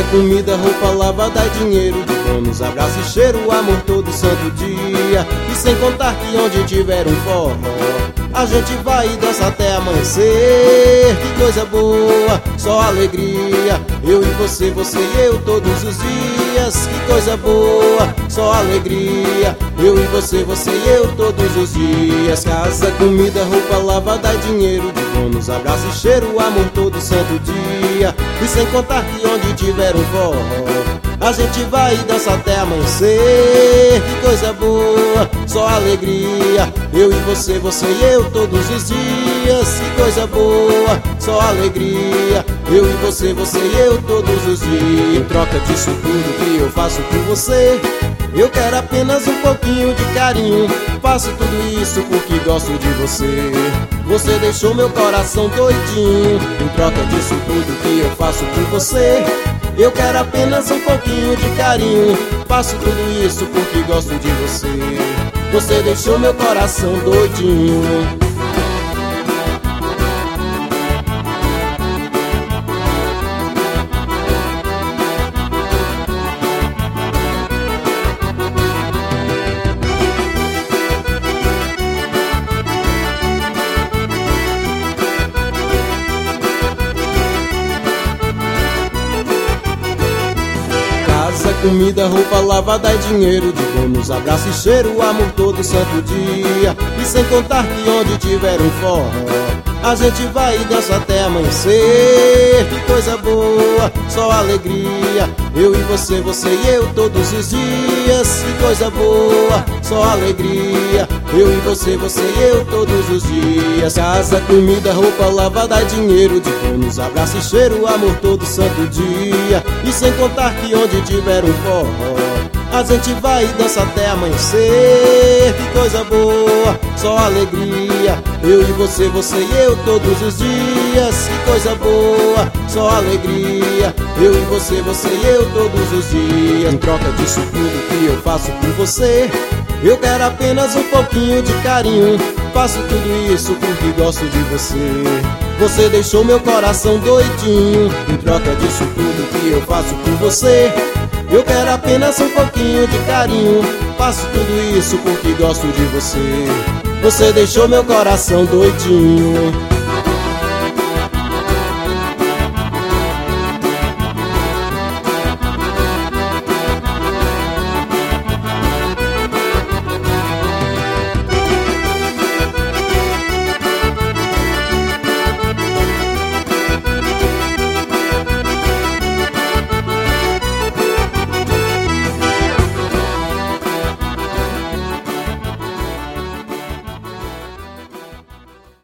comida, roupa lavada e dinheiro de bônus, abraço e cheiro, amor todo santo dia. E sem contar que onde tiver um forró, a gente vai e dança até amanhecer. Que coisa boa, só alegria, eu e você, você e eu todos os dias. Que coisa boa, só alegria, eu e você, você e eu todos os dias. Casa, comida, roupa lavada e dinheiro de bônus, abraço e cheiro, amor todo santo dia. E sem contar que onde tiver um forró, a gente vai e dança até amanhecer. Que coisa boa, só alegria, eu e você, você e eu todos os dias. Que coisa boa, só alegria, eu e você, você e eu todos os dias. Em troca disso tudo que eu faço por você, eu quero apenas um pouquinho de carinho. Faço tudo isso porque gosto de você. Você deixou meu coração doidinho. Em troca disso tudo que eu faço por você, eu quero apenas um pouquinho de carinho. Faço tudo isso porque gosto de você. Você deixou meu coração doidinho. Casa, comida, roupa lavada e dinheiro de bônus, abraço e cheiro, amor todo santo dia. E sem contar que onde tiver um forró, a gente vai e dança até amanhecer. Que coisa boa, só alegria, eu e você, você e eu todos os dias. Que coisa boa, só alegria, eu e você, você e eu todos os dias. Casa, comida, roupa lavada e dinheiro de bônus, abraço e cheiro, amor todo santo dia. E sem contar que onde tiver um forró, a gente vai e dança até amanhecer. Que coisa boa, só alegria, eu e você, você e eu todos os dias. Que coisa boa, só alegria, eu e você, você e eu todos os dias. Em troca disso tudo que eu faço por você, eu quero apenas um pouquinho de carinho. Faço tudo isso porque gosto de você. Você deixou meu coração doidinho. Em troca disso tudo que eu faço por você, eu quero apenas um pouquinho de carinho. Faço tudo isso porque gosto de você. Você deixou meu coração doidinho.